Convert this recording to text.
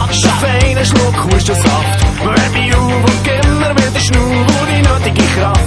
Schon feiner Schluck, ist der Saft. Wer bei auf und gib mir wieder Schnur, wo die nötige Kraft.